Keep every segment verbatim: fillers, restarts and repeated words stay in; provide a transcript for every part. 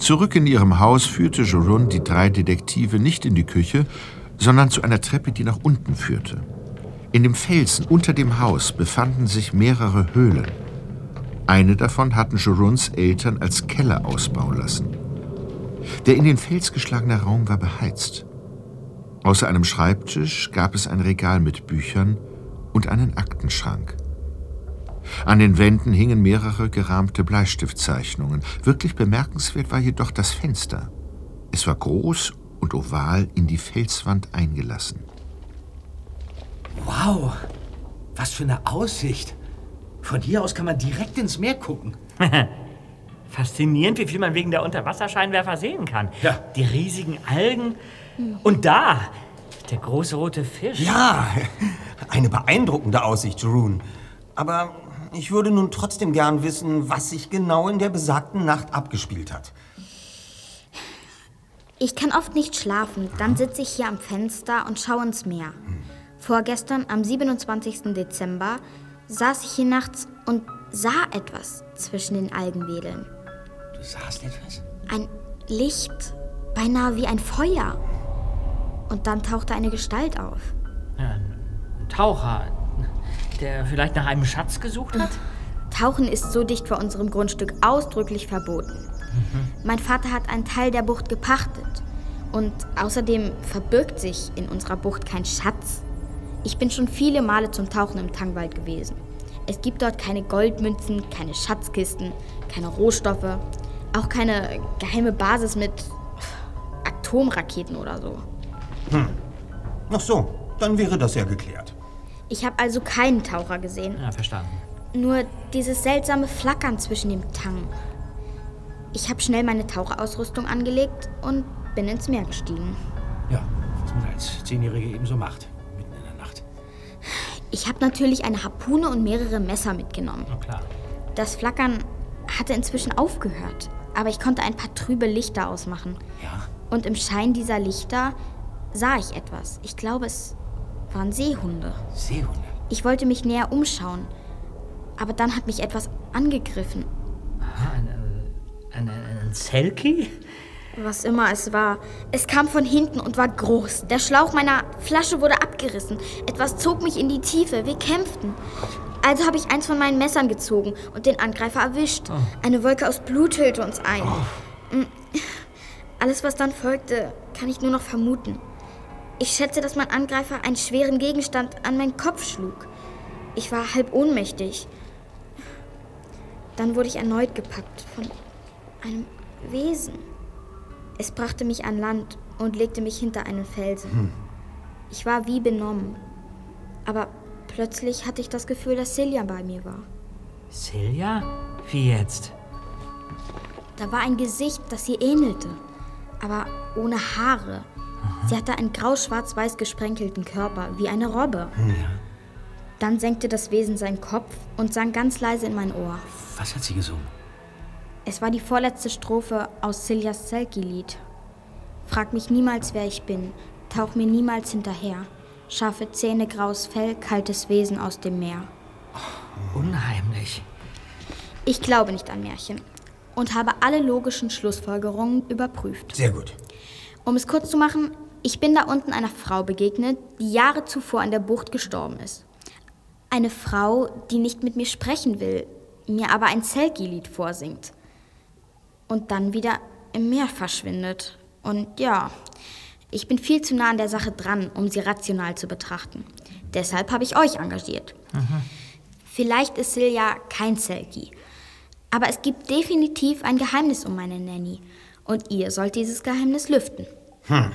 Zurück in ihrem Haus führte Jerome die drei Detektive nicht in die Küche, sondern zu einer Treppe, die nach unten führte. In dem Felsen unter dem Haus befanden sich mehrere Höhlen. Eine davon hatten Jeroens Eltern als Keller ausbauen lassen. Der in den Fels geschlagene Raum war beheizt. Außer einem Schreibtisch gab es ein Regal mit Büchern und einen Aktenschrank. An den Wänden hingen mehrere gerahmte Bleistiftzeichnungen. Wirklich bemerkenswert war jedoch das Fenster. Es war groß und oval in die Felswand eingelassen. Wow, was für eine Aussicht. Von hier aus kann man direkt ins Meer gucken. Faszinierend, wie viel man wegen der Unterwasserscheinwerfer sehen kann. Ja. Die riesigen Algen. Und da, der große rote Fisch. Ja, eine beeindruckende Aussicht, Jerome. Aber ich würde nun trotzdem gern wissen, was sich genau in der besagten Nacht abgespielt hat. Ich kann oft nicht schlafen. Dann sitze ich hier am Fenster und schaue ins Meer. Hm. Vorgestern, am siebenundzwanzigsten Dezember, saß ich hier nachts und sah etwas zwischen den Algenwedeln. Du sahst etwas? Ein Licht, beinahe wie ein Feuer. Und dann tauchte eine Gestalt auf. Ja, ein Taucher, der vielleicht nach einem Schatz gesucht hat? Tauchen ist so dicht vor unserem Grundstück ausdrücklich verboten. Mhm. Mein Vater hat einen Teil der Bucht gepachtet. Und außerdem verbirgt sich in unserer Bucht kein Schatz. Ich bin schon viele Male zum Tauchen im Tangwald gewesen. Es gibt dort keine Goldmünzen, keine Schatzkisten, keine Rohstoffe, auch keine geheime Basis mit Atomraketen oder so. Hm. Ach so, dann wäre das ja geklärt. Ich habe also keinen Taucher gesehen. Ja, verstanden. Nur dieses seltsame Flackern zwischen dem Tang. Ich habe schnell meine Taucherausrüstung angelegt und bin ins Meer gestiegen. Ja, was man als Zehnjährige eben so macht. Ich habe natürlich eine Harpune und mehrere Messer mitgenommen. Na klar. Das Flackern hatte inzwischen aufgehört, aber ich konnte ein paar trübe Lichter ausmachen. Ja? Und im Schein dieser Lichter sah ich etwas. Ich glaube, es waren Seehunde. Seehunde? Ich wollte mich näher umschauen, aber dann hat mich etwas angegriffen. Aha, ein, ein, ein, ein Selkie? Was immer es war. Es kam von hinten und war groß. Der Schlauch meiner Flasche wurde abgerissen. Etwas zog mich in die Tiefe. Wir kämpften. Also habe ich eins von meinen Messern gezogen und den Angreifer erwischt. Oh. Eine Wolke aus Blut hüllte uns ein. Oh. Alles, was dann folgte, kann ich nur noch vermuten. Ich schätze, dass mein Angreifer einen schweren Gegenstand an meinen Kopf schlug. Ich war halb ohnmächtig. Dann wurde ich erneut gepackt von einem Wesen. Es brachte mich an Land und legte mich hinter einen Felsen. Hm. Ich war wie benommen. Aber plötzlich hatte ich das Gefühl, dass Celia bei mir war. Celia? Wie jetzt? Da war ein Gesicht, das ihr ähnelte, aber ohne Haare. Aha. Sie hatte einen grau-schwarz-weiß gesprenkelten Körper, wie eine Robbe. Hm. Dann senkte das Wesen seinen Kopf und sang ganz leise in mein Ohr. Was hat sie gesungen? Es war die vorletzte Strophe aus Celias Selkie-Lied. Frag mich niemals, wer ich bin, tauch mir niemals hinterher. Scharfe Zähne, graues Fell, kaltes Wesen aus dem Meer. Oh, unheimlich. Ich glaube nicht an Märchen und habe alle logischen Schlussfolgerungen überprüft. Sehr gut. Um es kurz zu machen, ich bin da unten einer Frau begegnet, die Jahre zuvor in der Bucht gestorben ist. Eine Frau, die nicht mit mir sprechen will, mir aber ein Selkie-Lied vorsingt. Und dann wieder im Meer verschwindet. Und ja, ich bin viel zu nah an der Sache dran, um sie rational zu betrachten. Deshalb habe ich euch engagiert. Mhm. Vielleicht ist Celia kein Selkie, aber es gibt definitiv ein Geheimnis um meine Nanny. Und ihr sollt dieses Geheimnis lüften. Hm.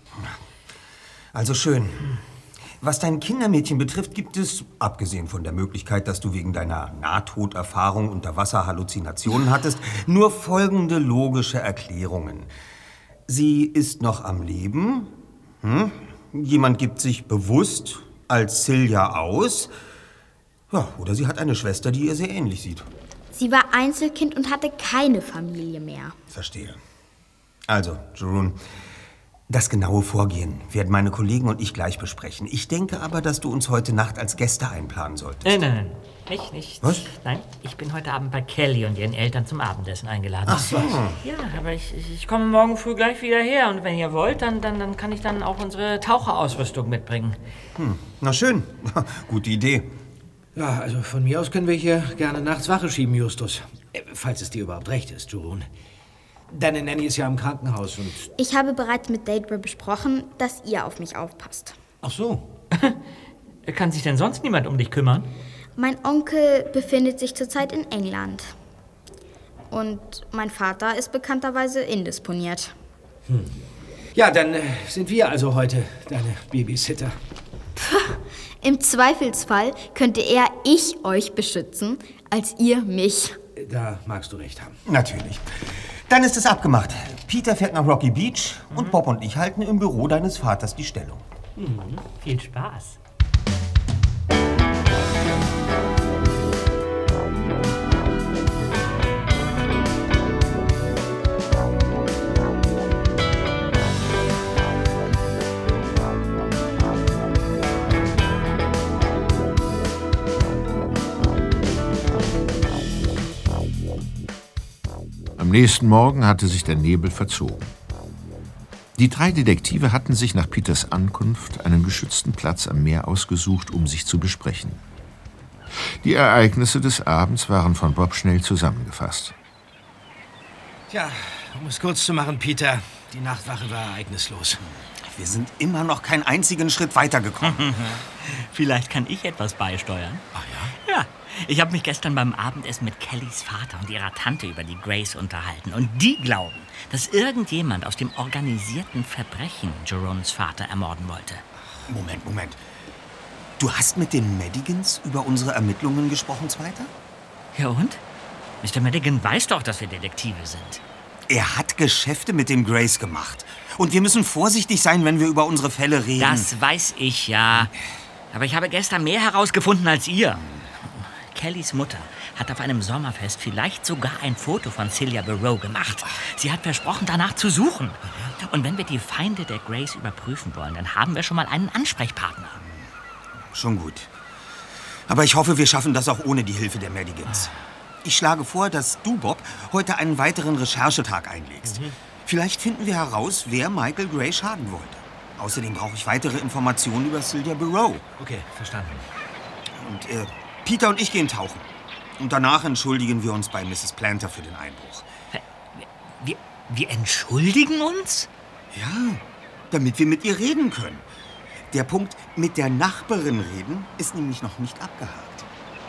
Also schön. Was dein Kindermädchen betrifft, gibt es, abgesehen von der Möglichkeit, dass du wegen deiner Nahtoderfahrung unter Wasser Halluzinationen hattest, nur folgende logische Erklärungen. Sie ist noch am Leben. Hm? Jemand gibt sich bewusst als Celia aus. Ja, oder sie hat eine Schwester, die ihr sehr ähnlich sieht. Sie war Einzelkind und hatte keine Familie mehr. Verstehe. Also, Jerome, Das genaue Vorgehen werden meine Kollegen und ich gleich besprechen. Ich denke aber, dass du uns heute Nacht als Gäste einplanen solltest. Nein, nein, nein. Nicht, nicht. Was? Nein, ich bin heute Abend bei Kelly und ihren Eltern zum Abendessen eingeladen. Ach so. Ja, aber ich, ich, ich komme morgen früh gleich wieder her. Und wenn ihr wollt, dann, dann, dann kann ich dann auch unsere Taucherausrüstung mitbringen. Hm. Na schön. Gute Idee. Ja, also von mir aus können wir hier gerne nachts Wache schieben, Justus. Äh, falls es dir überhaupt recht ist, Jorun. Deine Nanny ist ja im Krankenhaus und... Ich habe bereits mit Deirdre besprochen, dass ihr auf mich aufpasst. Ach so. Kann sich denn sonst niemand um dich kümmern? Mein Onkel befindet sich zurzeit in England. Und mein Vater ist bekannterweise indisponiert. Hm. Ja, dann äh, sind wir also heute deine Babysitter. Puh, im Zweifelsfall könnte eher ich euch beschützen, als ihr mich. Da magst du recht haben. Natürlich. Dann ist es abgemacht. Peter fährt nach Rocky Beach mhm. und Bob und ich halten im Büro deines Vaters die Stellung. Mhm. Viel Spaß. Am nächsten Morgen hatte sich der Nebel verzogen. Die drei Detektive hatten sich nach Peters Ankunft einen geschützten Platz am Meer ausgesucht, um sich zu besprechen. Die Ereignisse des Abends waren von Bob schnell zusammengefasst. Tja, um es kurz zu machen, Peter, die Nachtwache war ereignislos. Wir sind immer noch keinen einzigen Schritt weitergekommen. Vielleicht kann ich etwas beisteuern. Ach ja? Ja. Ich habe mich gestern beim Abendessen mit Kellys Vater und ihrer Tante über die Grace unterhalten. Und die glauben, dass irgendjemand aus dem organisierten Verbrechen Jerones Vater ermorden wollte. Moment, Moment. Du hast mit den Madigans über unsere Ermittlungen gesprochen, Zweiter? Ja und? Mister Madigan weiß doch, dass wir Detektive sind. Er hat Geschäfte mit dem Grace gemacht. Und wir müssen vorsichtig sein, wenn wir über unsere Fälle reden. Das weiß ich, ja. Aber ich habe gestern mehr herausgefunden als ihr. Kellys Mutter hat auf einem Sommerfest vielleicht sogar ein Foto von Celia Barrow gemacht. Sie hat versprochen, danach zu suchen. Und wenn wir die Feinde der Grace überprüfen wollen, dann haben wir schon mal einen Ansprechpartner. Schon gut. Aber ich hoffe, wir schaffen das auch ohne die Hilfe der Madigans. Ich schlage vor, dass du, Bob, heute einen weiteren Recherchetag einlegst. Mhm. Vielleicht finden wir heraus, wer Michael Gray schaden wollte. Außerdem brauche ich weitere Informationen über Celia Barrow. Okay, verstanden. Und äh, Peter und ich gehen tauchen. Und danach entschuldigen wir uns bei Misses Planter für den Einbruch. Wir, wir entschuldigen uns? Ja, damit wir mit ihr reden können. Der Punkt mit der Nachbarin reden ist nämlich noch nicht abgehakt.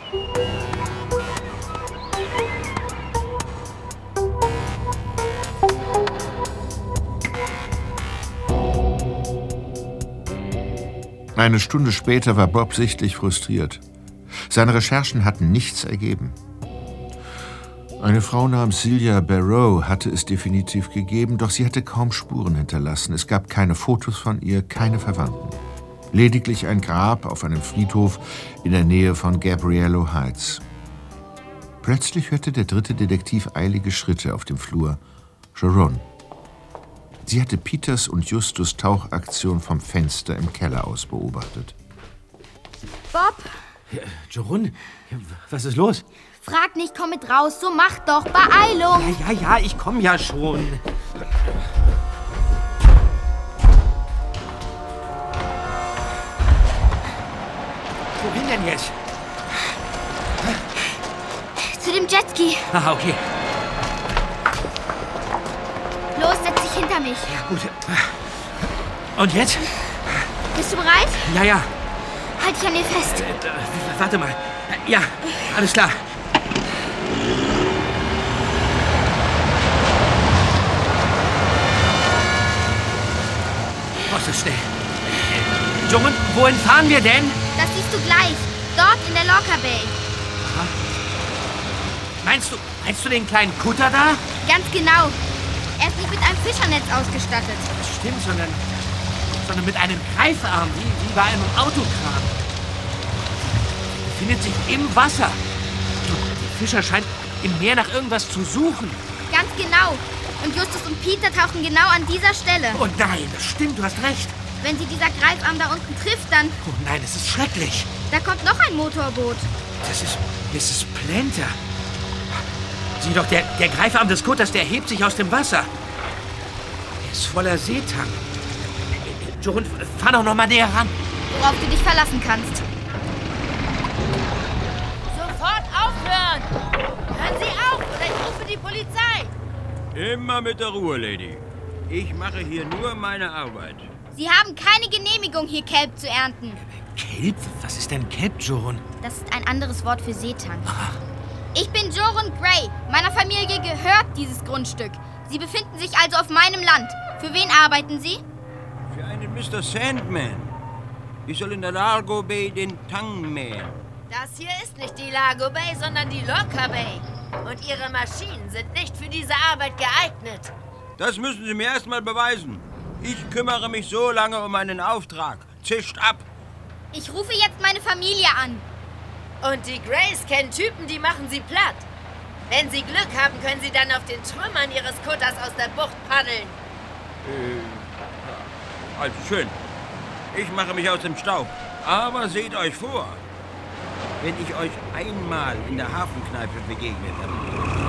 Eine Stunde später war Bob sichtlich frustriert. Seine Recherchen hatten nichts ergeben. Eine Frau namens Celia Barrow hatte es definitiv gegeben, doch sie hatte kaum Spuren hinterlassen. Es gab keine Fotos von ihr, keine Verwandten. Lediglich ein Grab auf einem Friedhof in der Nähe von Gabriello Heights. Plötzlich hörte der dritte Detektiv eilige Schritte auf dem Flur. Jeroen. Sie hatte Peters und Justus' Tauchaktion vom Fenster im Keller aus beobachtet. Bob! Ja, Jeroen, was ist los? Frag nicht, komm mit raus, so mach doch, Beeilung! Ja, ja, ja, ich komm ja schon. Wohin denn jetzt? Zu dem Jetski. Ah, okay. Los, setz dich hinter mich. Ja, gut. Und jetzt? Bist du bereit? Ja, ja. Halt dich an dir fest. Äh, äh, warte mal. Ja, alles klar. Was ist schnell? Jeroen, wohin fahren wir denn? Das siehst du gleich. Dort in der Locker Bay. Aha. Meinst du, meinst du den kleinen Kutter da? Ganz genau. Er ist nicht mit einem Fischernetz ausgestattet. Das stimmt, sondern, sondern mit einem Greifarm, wie, wie bei einem Autokran. Er befindet sich im Wasser. Die Fischer scheint im Meer nach irgendwas zu suchen. ganz genau. Und Justus und Peter tauchen genau an dieser Stelle. Oh nein, das stimmt, du hast recht. Wenn sie dieser Greifarm da unten trifft, dann... Oh nein, das ist schrecklich. Da kommt noch ein Motorboot. Das ist Misses Planter. Sieh doch, der, der Greifarm des Kutters, der hebt sich aus dem Wasser. Er ist voller Seetang. Jorun, fahr doch noch mal näher ran. Worauf du dich verlassen kannst. Sofort aufhören! Hören Sie auf oder ich rufe die Polizei! Immer mit der Ruhe, Lady. Ich mache hier nur meine Arbeit. Sie haben keine Genehmigung, hier Kelp zu ernten. Kelp? Was ist denn Kelp, Jorun? Das ist ein anderes Wort für Seetang. Ich bin Jorun Gray. Meiner Familie gehört dieses Grundstück. Sie befinden sich also auf meinem Land. Für wen arbeiten Sie? Für einen Mister Sandman. Ich soll in der Largo Bay den Tang mähen. Das hier ist nicht die Largo Bay, sondern die Locker Bay. Und Ihre Maschinen sind nicht für diese Arbeit geeignet. Das müssen Sie mir erst mal beweisen. Ich kümmere mich so lange um einen Auftrag. Zischt ab. Ich rufe jetzt meine Familie an. Und die Grays kennen Typen, die machen sie platt. Wenn Sie Glück haben, können Sie dann auf den Trümmern Ihres Kutters aus der Bucht paddeln. Äh, also schön. Ich mache mich aus dem Staub. Aber seht euch vor, wenn ich euch einmal in der Hafenkneipe begegnet habe.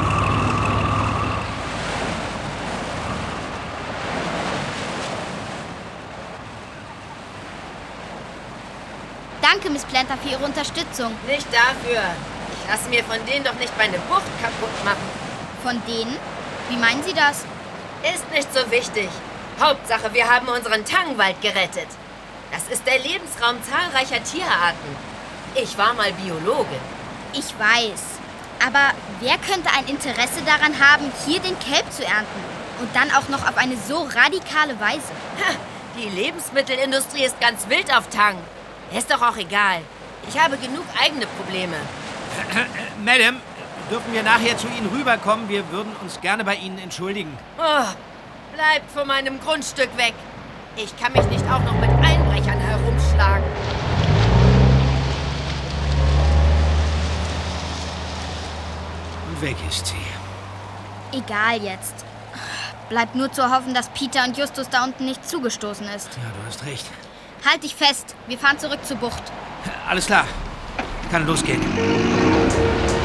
Danke, Miss Planter, für Ihre Unterstützung. Nicht dafür. Ich lasse mir von denen doch nicht meine Bucht kaputt machen. Von denen? Wie meinen Sie das? Ist nicht so wichtig. Hauptsache, wir haben unseren Tangwald gerettet. Das ist der Lebensraum zahlreicher Tierarten. Ich war mal Biologin. Ich weiß. Aber wer könnte ein Interesse daran haben, hier den Kelp zu ernten? Und dann auch noch auf eine so radikale Weise? Ha, die Lebensmittelindustrie ist ganz wild auf Tang. Ist doch auch egal. Ich habe genug eigene Probleme. Madame, dürfen wir nachher zu Ihnen rüberkommen? Wir würden uns gerne bei Ihnen entschuldigen. Oh, bleibt von meinem Grundstück weg. Ich kann mich nicht auch noch mit Einbrechern herumschlagen. Und weg ist sie. Egal jetzt. Bleibt nur zu hoffen, dass Peter und Justus da unten nicht zugestoßen ist. Ja, du hast recht. Halt dich fest. Wir fahren zurück zur Bucht. Alles klar. Kann losgehen.